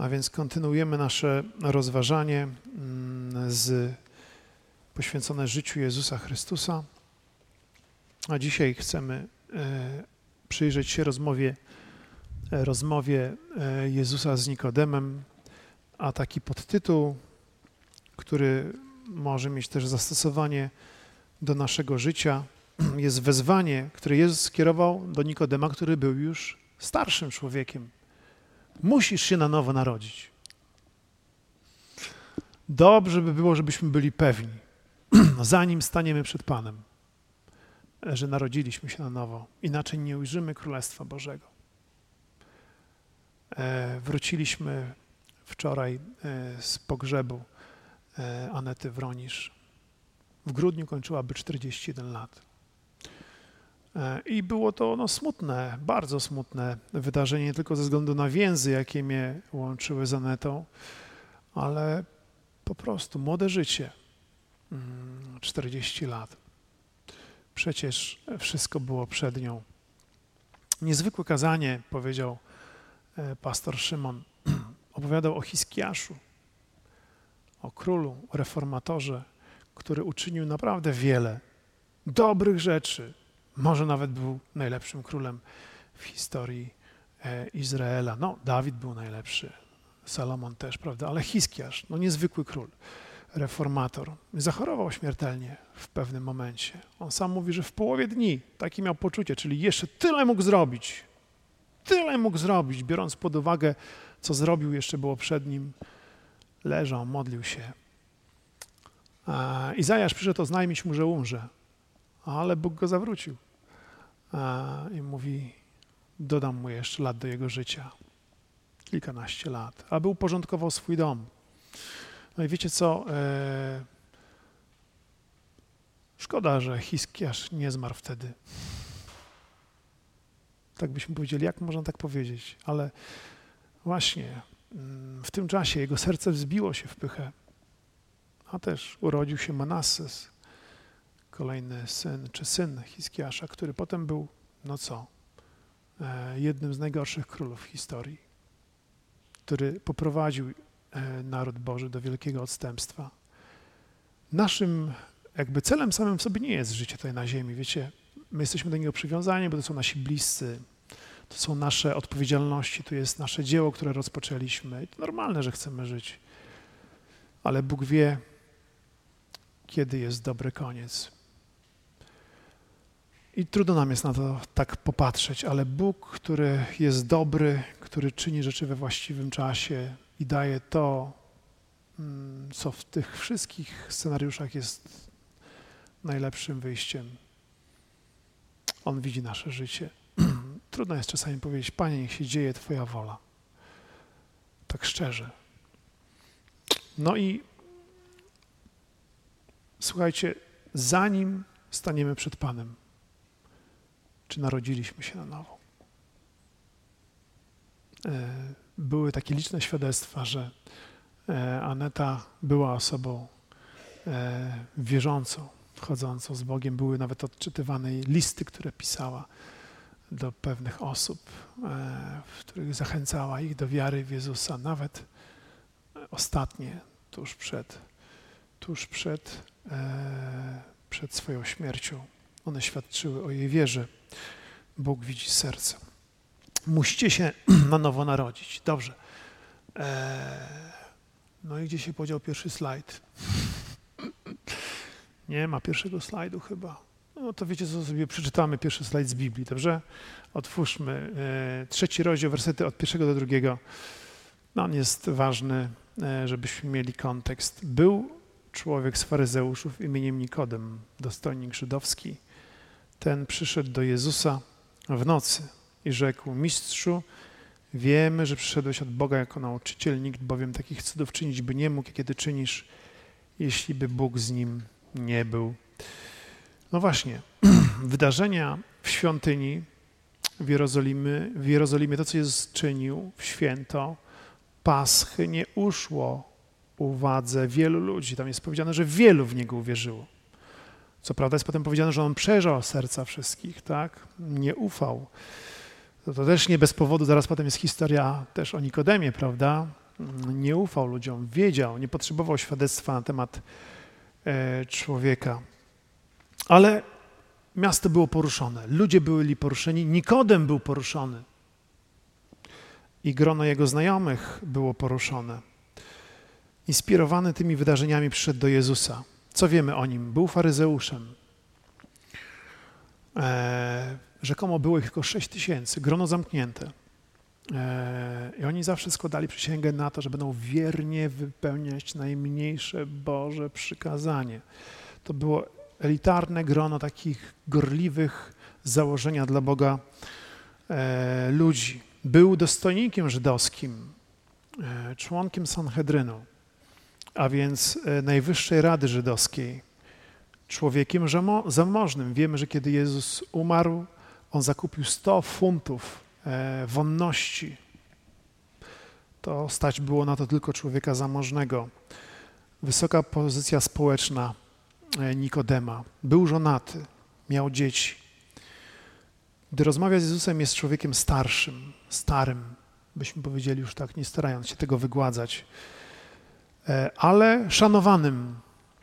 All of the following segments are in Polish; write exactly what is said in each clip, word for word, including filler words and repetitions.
A więc kontynuujemy nasze rozważanie z poświęcone życiu Jezusa Chrystusa. A dzisiaj chcemy przyjrzeć się rozmowie, rozmowie Jezusa z Nikodemem, a taki podtytuł, który może mieć też zastosowanie do naszego życia, jest wezwanie, które Jezus skierował do Nikodema, który był już starszym człowiekiem. Musisz się na nowo narodzić. Dobrze by było, żebyśmy byli pewni, zanim staniemy przed Panem, że narodziliśmy się na nowo. Inaczej nie ujrzymy Królestwa Bożego. E, wróciliśmy wczoraj e, z pogrzebu e, Anety Wronisz. W grudniu kończyłaby czterdzieści jeden lat. E, I było to no, smutne, bardzo smutne wydarzenie, nie tylko ze względu na więzy, jakie mnie łączyły z Anetą, ale po prostu młode życie. Mm, czterdzieści lat. Przecież wszystko było przed nią. Niezwykłe kazanie, powiedział pastor Szymon. Opowiadał o Hiskiaszu, o królu, o reformatorze, który uczynił naprawdę wiele dobrych rzeczy. Może nawet był najlepszym królem w historii Izraela. No, Dawid był najlepszy, Salomon też, prawda, ale Hiskiasz, no niezwykły król. Reformator. Zachorował śmiertelnie w pewnym momencie. On sam mówi, że w połowie dni takie miał poczucie, czyli jeszcze tyle mógł zrobić. Tyle mógł zrobić, biorąc pod uwagę, co zrobił, jeszcze było przed nim. Leżał, modlił się. A Izajasz przyszedł oznajmić mu, że umrze, ale Bóg go zawrócił. A I mówi, dodam mu jeszcze lat do jego życia. Kilkanaście lat, aby uporządkował swój dom. No i wiecie co, e, szkoda, że Hiskiasz nie zmarł wtedy. Tak byśmy powiedzieli, jak można tak powiedzieć, ale właśnie w tym czasie jego serce wzbiło się w pychę, a też urodził się Manasses, kolejny syn, czy syn Hiskiasza, który potem był, no co, e, jednym z najgorszych królów w historii, który poprowadził naród Boży do wielkiego odstępstwa. Naszym jakby celem samym w sobie nie jest życie tutaj na ziemi. Wiecie, my jesteśmy do niego przywiązani, bo to są nasi bliscy, to są nasze odpowiedzialności, to jest nasze dzieło, które rozpoczęliśmy. I to normalne, że chcemy żyć. Ale Bóg wie, kiedy jest dobry koniec. I trudno nam jest na to tak popatrzeć, ale Bóg, który jest dobry, który czyni rzeczy we właściwym czasie, i daje to, co w tych wszystkich scenariuszach jest najlepszym wyjściem. On widzi nasze życie. Trudno jest czasami powiedzieć, Panie, niech się dzieje Twoja wola. Tak szczerze. No i słuchajcie, zanim staniemy przed Panem, czy narodziliśmy się na nowo? Były takie liczne świadectwa, że Aneta była osobą wierzącą, chodzącą z Bogiem. Były nawet odczytywane listy, które pisała do pewnych osób, w których zachęcała ich do wiary w Jezusa. Nawet ostatnie, tuż przed, tuż przed, przed swoją śmiercią, one świadczyły o jej wierze. Bóg widzi serce. Musicie się na nowo narodzić. Dobrze. Eee, no i gdzie się podział pierwszy slajd? Nie ma pierwszego slajdu chyba. No to wiecie co, sobie przeczytamy pierwszy slajd z Biblii, dobrze? Otwórzmy e, trzeci rozdział, wersety od pierwszego do drugiego. No, on jest ważny, e, żebyśmy mieli kontekst. Był człowiek z faryzeuszów imieniem Nikodem, dostojnik żydowski. Ten przyszedł do Jezusa w nocy i rzekł, Mistrzu, wiemy, że przyszedłeś od Boga jako nauczyciel, nikt bowiem takich cudów czynić by nie mógł, jakie ty czynisz, jeśli by Bóg z nim nie był. No właśnie, wydarzenia w świątyni w Jerozolimie, w Jerozolimie, to co Jezus czynił w święto Paschy, nie uszło uwadze wielu ludzi. Tam jest powiedziane, że wielu w Niego uwierzyło. Co prawda jest potem powiedziane, że On przejrzał serca wszystkich, tak? Nie ufał. To, to też nie bez powodu, zaraz potem jest historia też o Nikodemie, prawda? nie ufał ludziom, wiedział, nie potrzebował świadectwa na temat człowieka. Ale miasto było poruszone, ludzie byli poruszeni, Nikodem był poruszony i grono jego znajomych było poruszone. Inspirowany tymi wydarzeniami przyszedł do Jezusa. Co wiemy o nim? Był faryzeuszem. E, rzekomo było ich tylko sześć tysięcy, grono zamknięte. E, I oni zawsze składali przysięgę na to, że będą wiernie wypełniać najmniejsze Boże przykazanie. To było elitarne grono takich gorliwych założenia dla Boga e, ludzi. Był dostojnikiem żydowskim, e, członkiem Sanhedrynu, a więc e, Najwyższej Rady Żydowskiej, człowiekiem zamożnym. Wiemy, że kiedy Jezus umarł, on zakupił sto funtów e, wonności. To stać było na to tylko człowieka zamożnego. Wysoka pozycja społeczna Nikodema. Był żonaty, miał dzieci. Gdy rozmawia z Jezusem, jest człowiekiem starszym, starym, byśmy powiedzieli już tak, nie starając się tego wygładzać, ale szanowanym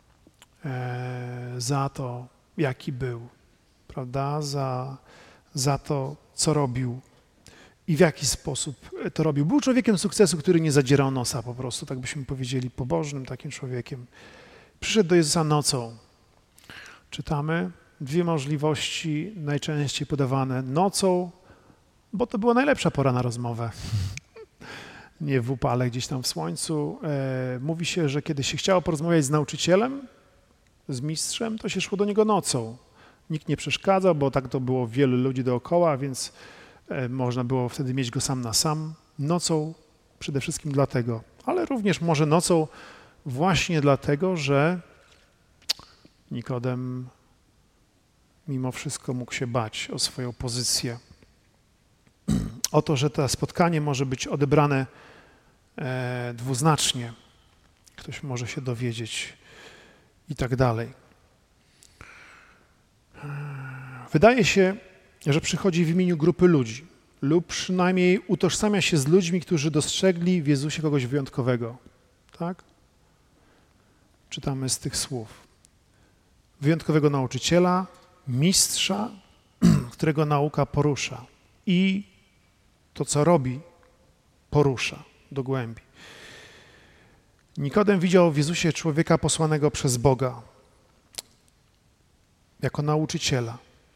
za to, jaki był, prawda, za, za to, co robił i w jaki sposób to robił. Był człowiekiem sukcesu, który nie zadzierał nosa po prostu, tak byśmy powiedzieli, pobożnym takim człowiekiem. Przyszedł do Jezusa nocą. Czytamy dwie możliwości najczęściej podawane nocą, bo to była najlepsza pora na rozmowę. Nie w upale, gdzieś tam w słońcu. E, mówi się, że kiedy się chciało porozmawiać z nauczycielem, z mistrzem, to się szło do niego nocą. Nikt nie przeszkadzał, bo tak to było wielu ludzi dookoła, więc e, można było wtedy mieć go sam na sam. Nocą przede wszystkim dlatego, ale również może nocą właśnie dlatego, że Nikodem mimo wszystko mógł się bać o swoją pozycję. O to, że to spotkanie może być odebrane e, dwuznacznie. Ktoś może się dowiedzieć i tak dalej. Wydaje się, że przychodzi w imieniu grupy ludzi lub przynajmniej utożsamia się z ludźmi, którzy dostrzegli w Jezusie kogoś wyjątkowego. Tak? Czytamy z tych słów. Wyjątkowego nauczyciela, mistrza, którego nauka porusza i to, co robi, porusza do głębi. Nikodem widział w Jezusie człowieka posłanego przez Boga jako nauczyciela.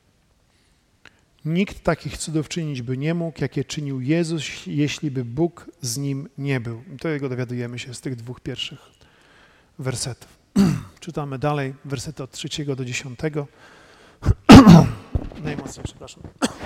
Nikt takich cudów czynić by nie mógł, jakie czynił Jezus, jeśli by Bóg z nim nie był. I tego dowiadujemy się z tych dwóch pierwszych wersetów. Czytamy dalej, wersety od trzeciego do dziesiątego. Najmocniej, przepraszam.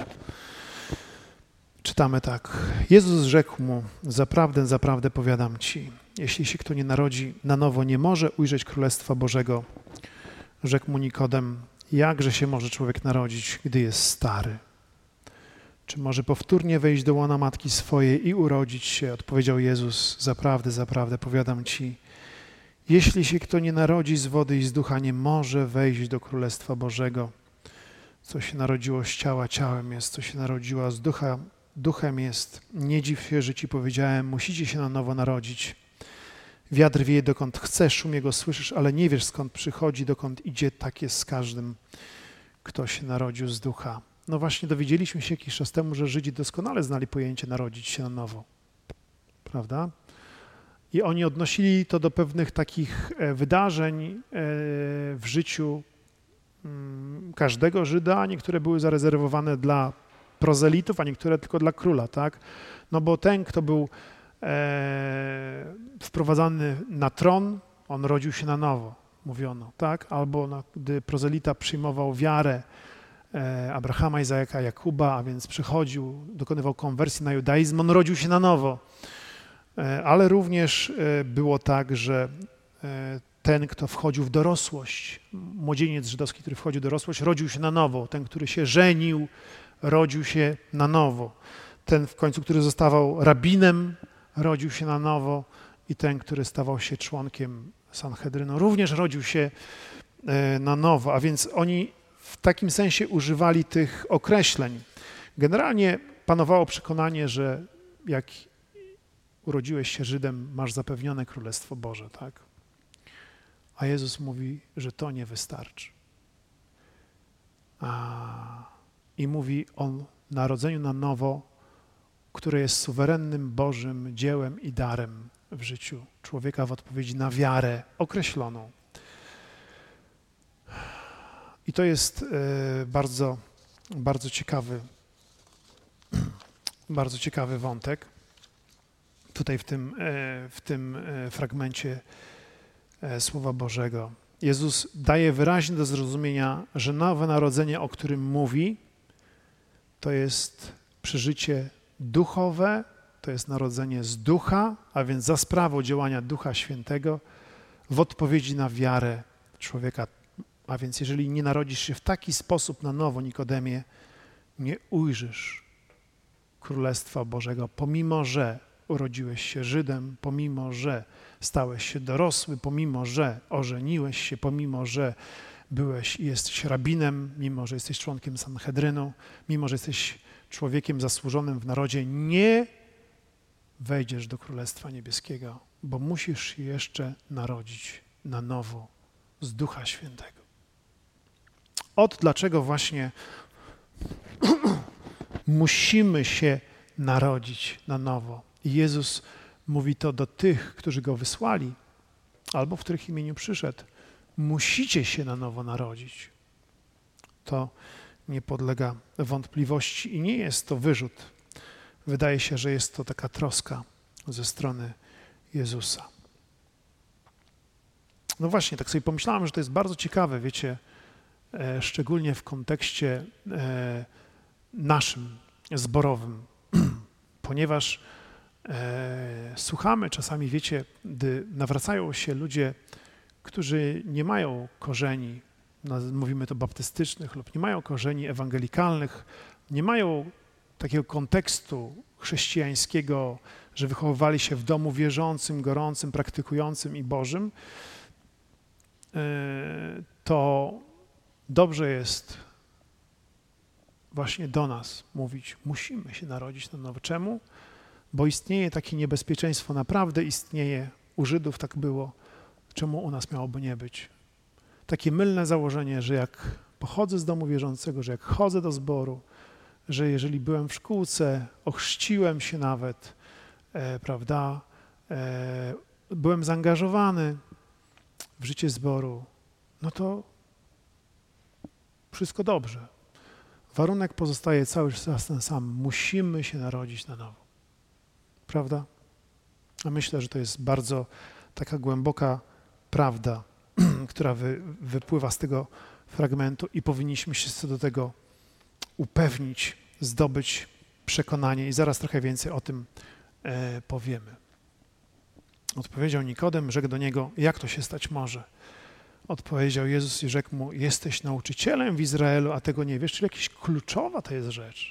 Czytamy tak. Jezus rzekł mu, zaprawdę, zaprawdę powiadam ci, jeśli się kto nie narodzi na nowo, nie może ujrzeć Królestwa Bożego. Rzekł mu Nikodem, jakże się może człowiek narodzić, gdy jest stary? Czy może powtórnie wejść do łona matki swojej i urodzić się? Odpowiedział Jezus, zaprawdę, zaprawdę powiadam ci, jeśli się kto nie narodzi z wody i z ducha, nie może wejść do Królestwa Bożego. Co się narodziło z ciała, ciałem jest, co się narodziło z ducha, duchem jest. Nie dziw się, że ci powiedziałem, musicie się na nowo narodzić. Wiatr wieje dokąd chcesz, szum jego słyszysz, ale nie wiesz skąd przychodzi, dokąd idzie, tak jest z każdym, kto się narodził z ducha. No właśnie dowiedzieliśmy się jakiś czas temu, że Żydzi doskonale znali pojęcie narodzić się na nowo. Prawda? I oni odnosili to do pewnych takich wydarzeń w życiu każdego Żyda, niektóre były zarezerwowane dla prozelitów, a niektóre tylko dla króla, tak? No bo ten, kto był e, wprowadzany na tron, on rodził się na nowo, mówiono, tak? Albo no, gdy prozelita przyjmował wiarę e, Abrahama, Izajaka, Jakuba, a więc przychodził, dokonywał konwersji na judaizm, on rodził się na nowo. E, ale również e, było tak, że e, ten, kto wchodził w dorosłość, młodzieniec żydowski, który wchodził w dorosłość, rodził się na nowo. Ten, który się żenił, rodził się na nowo. Ten w końcu, który zostawał rabinem, rodził się na nowo i ten, który stawał się członkiem Sanhedrynu, również rodził się na nowo. A więc oni w takim sensie używali tych określeń. Generalnie panowało przekonanie, że jak urodziłeś się Żydem, masz zapewnione Królestwo Boże, tak? A Jezus mówi, że to nie wystarczy. A, I mówi o narodzeniu na nowo, które jest suwerennym Bożym dziełem i darem w życiu człowieka w odpowiedzi na wiarę określoną. I to jest e, bardzo, bardzo ciekawy, bardzo ciekawy wątek tutaj w tym, e, w tym e, fragmencie e, Słowa Bożego. Jezus daje wyraźnie do zrozumienia, że nowe narodzenie, o którym mówi, to jest przeżycie duchowe, to jest narodzenie z ducha, a więc za sprawą działania Ducha Świętego w odpowiedzi na wiarę człowieka. A więc jeżeli nie narodzisz się w taki sposób na nowo, Nikodemie, nie ujrzysz Królestwa Bożego, pomimo że urodziłeś się Żydem, pomimo że stałeś się dorosły, pomimo że ożeniłeś się, pomimo że byłeś i jesteś rabinem, mimo że jesteś członkiem Sanhedrynu, mimo że jesteś człowiekiem zasłużonym w narodzie, nie wejdziesz do Królestwa Niebieskiego, bo musisz się jeszcze narodzić na nowo z Ducha Świętego. Od dlaczego właśnie musimy się narodzić na nowo. I Jezus mówi to do tych, którzy Go wysłali, albo w których imieniu przyszedł. Musicie się na nowo narodzić. To nie podlega wątpliwości i nie jest to wyrzut. Wydaje się, że jest to taka troska ze strony Jezusa. No właśnie, tak sobie pomyślałem, że to jest bardzo ciekawe, wiecie, e, szczególnie w kontekście e, naszym, zborowym, ponieważ e, słuchamy czasami, wiecie, gdy nawracają się ludzie, którzy nie mają korzeni, mówimy to baptystycznych, lub nie mają korzeni ewangelikalnych, nie mają takiego kontekstu chrześcijańskiego, że wychowywali się w domu wierzącym, gorącym, praktykującym i Bożym, to dobrze jest właśnie do nas mówić, musimy się narodzić na nowo. Czemu? Bo istnieje takie niebezpieczeństwo, naprawdę istnieje, u Żydów tak było, czemu u nas miałoby nie być? Takie mylne założenie, że jak pochodzę z domu wierzącego, że jak chodzę do zboru, że jeżeli byłem w szkółce, ochrzciłem się nawet, e, prawda, e, byłem zaangażowany w życie zboru, no to wszystko dobrze. Warunek pozostaje cały czas ten sam. Musimy się narodzić na nowo. Prawda? A myślę, że to jest bardzo taka głęboka prawda, która wy, wypływa z tego fragmentu i powinniśmy się co do tego upewnić, zdobyć przekonanie i zaraz trochę więcej o tym e, powiemy. Odpowiedział Nikodem, rzekł do niego, jak to się stać może? Odpowiedział Jezus i rzekł mu, jesteś nauczycielem w Izraelu, a tego nie wiesz, czyli jakaś kluczowa to jest rzecz.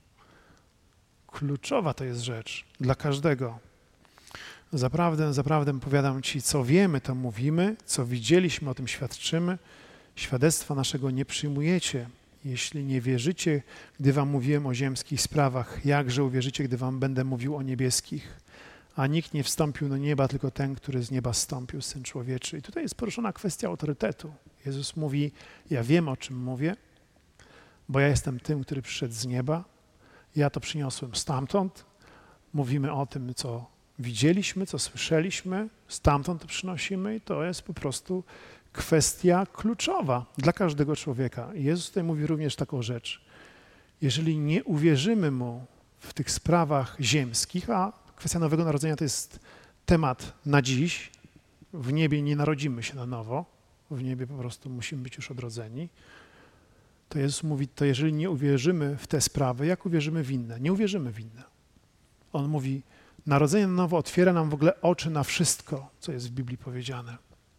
Kluczowa to jest rzecz dla każdego. Zaprawdę, zaprawdę powiadam ci, co wiemy, to mówimy, co widzieliśmy, o tym świadczymy. Świadectwa naszego nie przyjmujecie. Jeśli nie wierzycie, gdy wam mówiłem o ziemskich sprawach, jakże uwierzycie, gdy wam będę mówił o niebieskich? A nikt nie wstąpił do nieba, tylko ten, który z nieba zstąpił, Syn Człowieczy. I tutaj jest poruszona kwestia autorytetu. Jezus mówi, ja wiem, o czym mówię, bo ja jestem tym, który przyszedł z nieba. Ja to przyniosłem stamtąd. Mówimy o tym, co widzieliśmy, co słyszeliśmy, stamtąd to przynosimy i to jest po prostu kwestia kluczowa dla każdego człowieka. I Jezus tutaj mówi również taką rzecz. Jeżeli nie uwierzymy Mu w tych sprawach ziemskich, a kwestia Nowego Narodzenia to jest temat na dziś, w niebie nie narodzimy się na nowo, w niebie po prostu musimy być już odrodzeni, to Jezus mówi, to jeżeli nie uwierzymy w te sprawy, jak uwierzymy w inne? Nie uwierzymy w inne. On mówi, narodzenie na nowo otwiera nam w ogóle oczy na wszystko, co jest w Biblii powiedziane.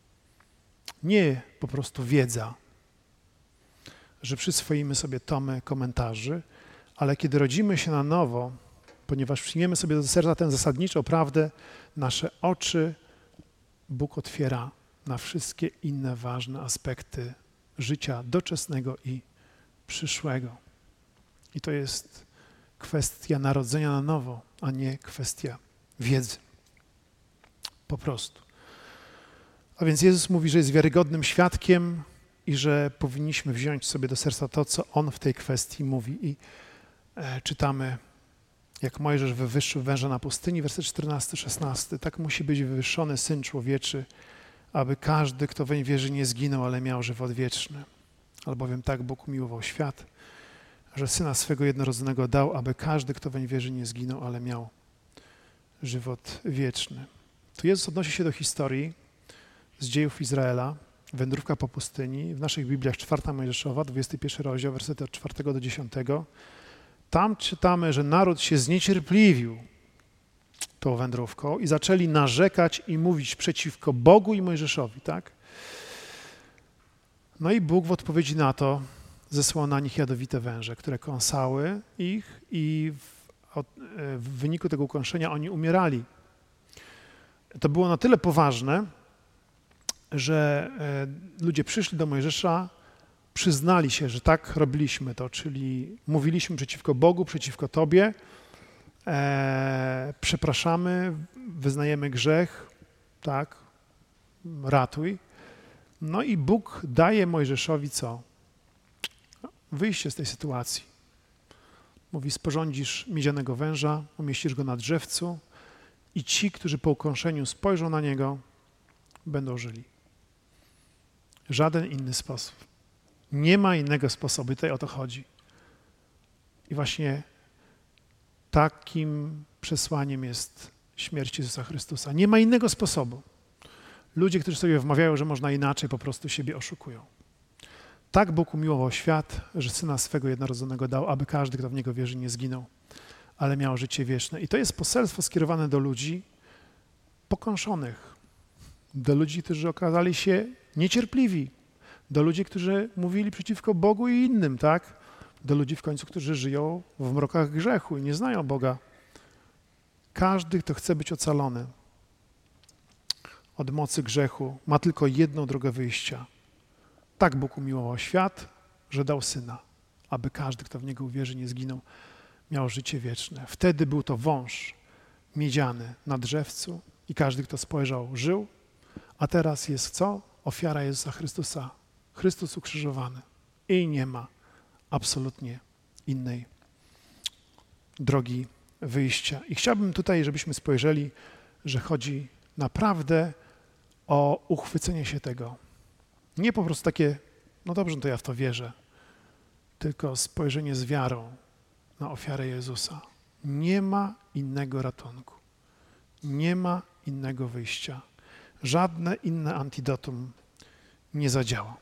Nie po prostu wiedza, że przyswoimy sobie tomy komentarzy, ale kiedy rodzimy się na nowo, ponieważ przyjmiemy sobie do serca tę zasadniczą prawdę, nasze oczy Bóg otwiera na wszystkie inne ważne aspekty życia doczesnego i przyszłego. I to jest kwestia narodzenia na nowo, a nie kwestia wiedzy. Po prostu. A więc Jezus mówi, że jest wiarygodnym świadkiem i że powinniśmy wziąć sobie do serca to, co On w tej kwestii mówi. I e, czytamy, jak Mojżesz wywyższył węża na pustyni, werset czternasty szesnasty. Tak musi być wywyższony Syn Człowieczy, aby każdy, kto weń wierzy, nie zginął, ale miał żywot wieczny. Albowiem tak Bóg umiłował świat, że Syna swego jednorodzonego dał, aby każdy, kto weń wierzy, nie zginął, ale miał żywot wieczny. Tu Jezus odnosi się do historii z dziejów Izraela, wędrówka po pustyni. W naszych Bibliach czwarta Mojżeszowa, dwudziesty pierwszy rozdział, wersety od czwartego do dziesiątego. Tam czytamy, że naród się zniecierpliwił tą wędrówką i zaczęli narzekać i mówić przeciwko Bogu i Mojżeszowi, tak? No i Bóg w odpowiedzi na to zesłał na nich jadowite węże, które kąsały ich i w, w wyniku tego ukąszenia oni umierali. To było na tyle poważne, że ludzie przyszli do Mojżesza, przyznali się, że tak robiliśmy to, czyli mówiliśmy przeciwko Bogu, przeciwko Tobie, e, przepraszamy, wyznajemy grzech, tak, ratuj. No i Bóg daje Mojżeszowi co? Wyjście z tej sytuacji. Mówi, sporządzisz miedzianego węża, umieścisz go na drzewcu i ci, którzy po ukąszeniu spojrzą na niego, będą żyli. Żaden inny sposób. Nie ma innego sposobu, tutaj o to chodzi. I właśnie takim przesłaniem jest śmierć Jezusa Chrystusa. Nie ma innego sposobu. Ludzie, którzy sobie wmawiają, że można inaczej, po prostu siebie oszukują. Tak Bóg umiłował świat, że Syna swego jednorodzonego dał, aby każdy, kto w Niego wierzy, nie zginął, ale miał życie wieczne. I to jest poselstwo skierowane do ludzi pokąszonych, do ludzi, którzy okazali się niecierpliwi, do ludzi, którzy mówili przeciwko Bogu i innym, tak? Do ludzi w końcu, którzy żyją w mrokach grzechu i nie znają Boga. Każdy, kto chce być ocalony od mocy grzechu, ma tylko jedną drogę wyjścia. Tak Bóg umiłował świat, że dał Syna, aby każdy, kto w Niego uwierzy, nie zginął, miał życie wieczne. Wtedy był to wąż miedziany na drzewcu i każdy, kto spojrzał, żył, a teraz jest co? Ofiara Jezusa Chrystusa. Chrystus ukrzyżowany i nie ma absolutnie innej drogi wyjścia. I chciałbym tutaj, żebyśmy spojrzeli, że chodzi naprawdę o uchwycenie się tego. Nie po prostu takie, no dobrze, to ja w to wierzę, tylko spojrzenie z wiarą na ofiarę Jezusa. Nie ma innego ratunku. Nie ma innego wyjścia. Żadne inne antidotum nie zadziała.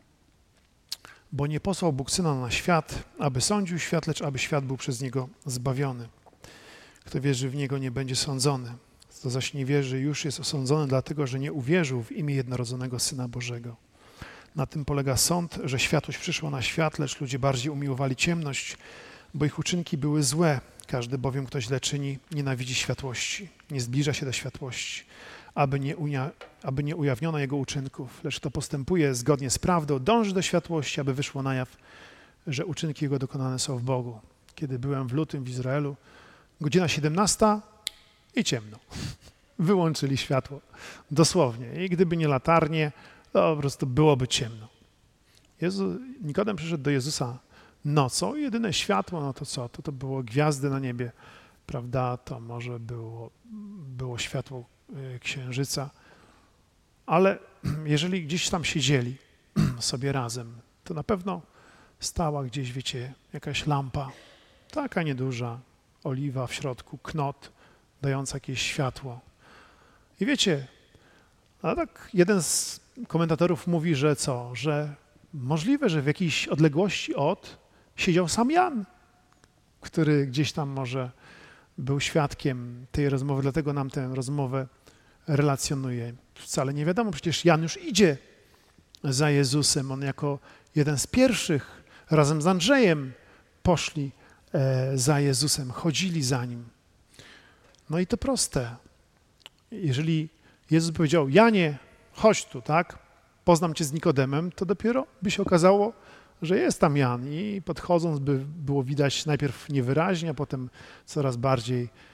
Bo nie posłał Bóg Syna na świat, aby sądził świat, lecz aby świat był przez Niego zbawiony. Kto wierzy w Niego, nie będzie sądzony. Kto zaś nie wierzy, już jest osądzony, dlatego że nie uwierzył w imię jednorodzonego Syna Bożego. Na tym polega sąd, że światłość przyszła na świat, lecz ludzie bardziej umiłowali ciemność, bo ich uczynki były złe. Każdy bowiem, kto źle czyni, nienawidzi światłości, nie zbliża się do światłości, aby nie, unia, aby nie ujawniono jego uczynków, lecz kto postępuje zgodnie z prawdą, dąży do światłości, aby wyszło na jaw, że uczynki jego dokonane są w Bogu. Kiedy byłem w lutym w Izraelu, godzina siedemnasta i ciemno. Wyłączyli światło, dosłownie. I gdyby nie latarnie, to po prostu byłoby ciemno. Jezu, Nikodem przyszedł do Jezusa nocą i jedyne światło, no to co? To, to było gwiazdy na niebie, prawda? To może było, było światło księżyca, ale jeżeli gdzieś tam siedzieli sobie razem, to na pewno stała gdzieś, wiecie, jakaś lampa, taka nieduża, oliwa w środku, knot, dająca jakieś światło. I wiecie, a tak jeden z komentatorów mówi, że co, że możliwe, że w jakiejś odległości od siedział sam Jan, który gdzieś tam może był świadkiem tej rozmowy, dlatego nam tę rozmowę relacjonuje. Wcale nie wiadomo, przecież Jan już idzie za Jezusem. On jako jeden z pierwszych razem z Andrzejem poszli e, za Jezusem, chodzili za Nim. No i to proste. Jeżeli Jezus powiedział, Janie, chodź tu, tak, poznam cię z Nikodemem, to dopiero by się okazało, że jest tam Jan i podchodząc by było widać najpierw niewyraźnie, a potem coraz bardziej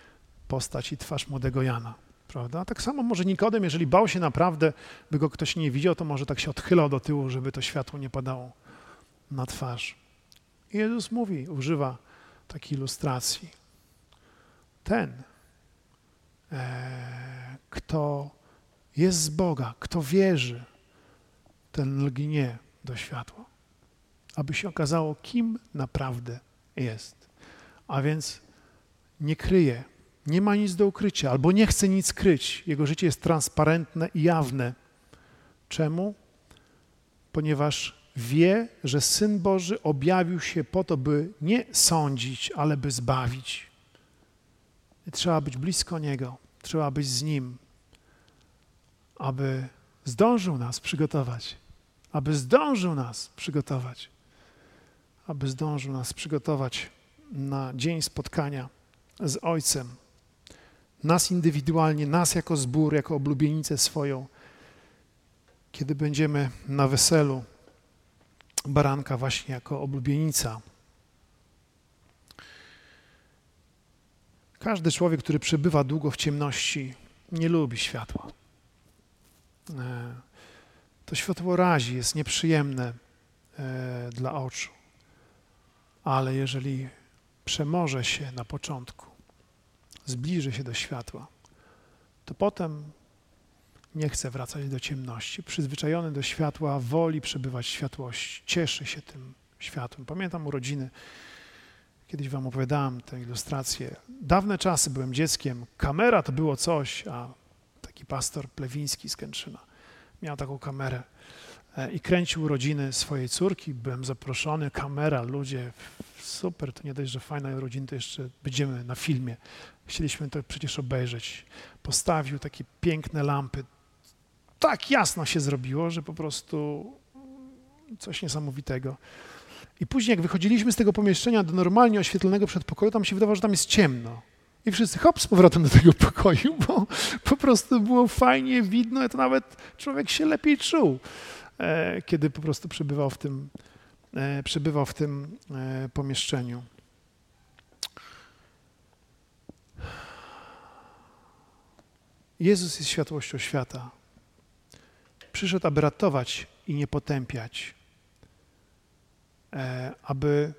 postać i twarz młodego Jana, prawda? Tak samo może Nikodem, jeżeli bał się naprawdę, by go ktoś nie widział, to może tak się odchylał do tyłu, żeby to światło nie padało na twarz. I Jezus mówi, używa takiej ilustracji. Ten, e, kto jest z Boga, kto wierzy, ten lgnie do światła, aby się okazało, kim naprawdę jest. A więc nie kryje, nie ma nic do ukrycia, albo nie chce nic kryć. Jego życie jest transparentne i jawne. Czemu? Ponieważ wie, że Syn Boży objawił się po to, by nie sądzić, ale by zbawić. I trzeba być blisko Niego, trzeba być z Nim, aby zdążył nas przygotować, aby zdążył nas przygotować, aby zdążył nas przygotować na dzień spotkania z Ojcem. Nas indywidualnie, nas jako zbór, jako oblubienicę swoją, kiedy będziemy na weselu baranka właśnie jako oblubienica. Każdy człowiek, który przebywa długo w ciemności, nie lubi światła. To światło razi, jest nieprzyjemne dla oczu, ale jeżeli przemoże się na początku, zbliży się do światła, to potem nie chce wracać do ciemności. Przyzwyczajony do światła, woli przebywać w światłości, cieszy się tym światłem. Pamiętam urodziny, kiedyś wam opowiadałem tę ilustrację. Dawne czasy, byłem dzieckiem, kamera to było coś, a taki pastor Plewiński z Kętrzyna miał taką kamerę i kręcił urodziny swojej córki. Byłem zaproszony, kamera, ludzie, super, to nie dość, że fajne urodziny, to jeszcze będziemy na filmie. Chcieliśmy to przecież obejrzeć. Postawił takie piękne lampy. Tak jasno się zrobiło, że po prostu coś niesamowitego. I później, jak wychodziliśmy z tego pomieszczenia do normalnie oświetlonego przedpokoju, tam się wydawało, że tam jest ciemno. I wszyscy hop z powrotem do tego pokoju, bo po prostu było fajnie widno, to nawet człowiek się lepiej czuł, e, kiedy po prostu przebywał w tym, e, przebywał w tym e, pomieszczeniu. Jezus jest światłością świata. Przyszedł, aby ratować i nie potępiać, e, aby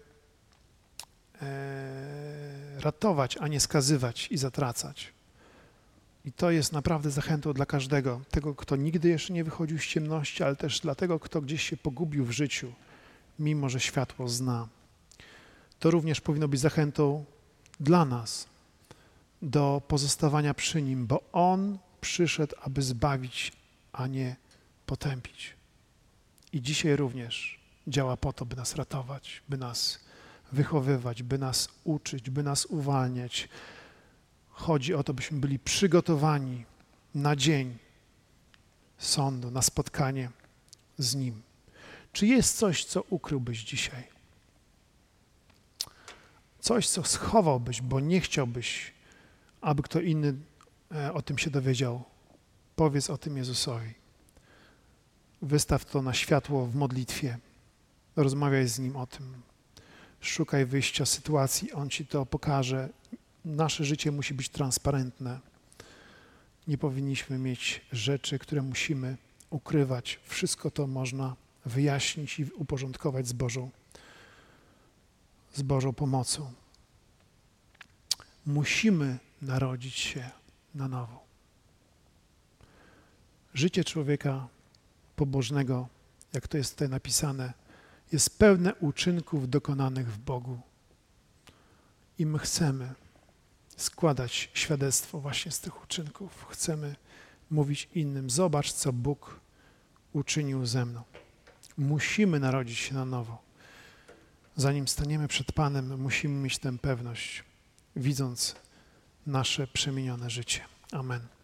e, ratować, a nie skazywać i zatracać. I to jest naprawdę zachętą dla każdego, tego, kto nigdy jeszcze nie wychodził z ciemności, ale też dla tego, kto gdzieś się pogubił w życiu, mimo że światło zna. To również powinno być zachętą dla nas do pozostawania przy Nim, bo On przyszedł, aby zbawić, a nie potępić. I dzisiaj również działa po to, by nas ratować, by nas wychowywać, by nas uczyć, by nas uwalniać. Chodzi o to, byśmy byli przygotowani na dzień sądu, na spotkanie z Nim. Czy jest coś, co ukryłbyś dzisiaj? Coś, co schowałbyś, bo nie chciałbyś, aby kto inny o tym się dowiedział? Powiedz o tym Jezusowi. Wystaw to na światło w modlitwie. Rozmawiaj z Nim o tym. Szukaj wyjścia z sytuacji, On ci to pokaże. Nasze życie musi być transparentne. Nie powinniśmy mieć rzeczy, które musimy ukrywać. Wszystko to można wyjaśnić i uporządkować z Bożą, z Bożą pomocą. Musimy narodzić się na nowo. Życie człowieka pobożnego, jak to jest tutaj napisane, jest pełne uczynków dokonanych w Bogu. I my chcemy składać świadectwo właśnie z tych uczynków. Chcemy mówić innym, zobacz, co Bóg uczynił ze mną. Musimy narodzić się na nowo. Zanim staniemy przed Panem, musimy mieć tę pewność, widząc nasze przemienione życie. Amen.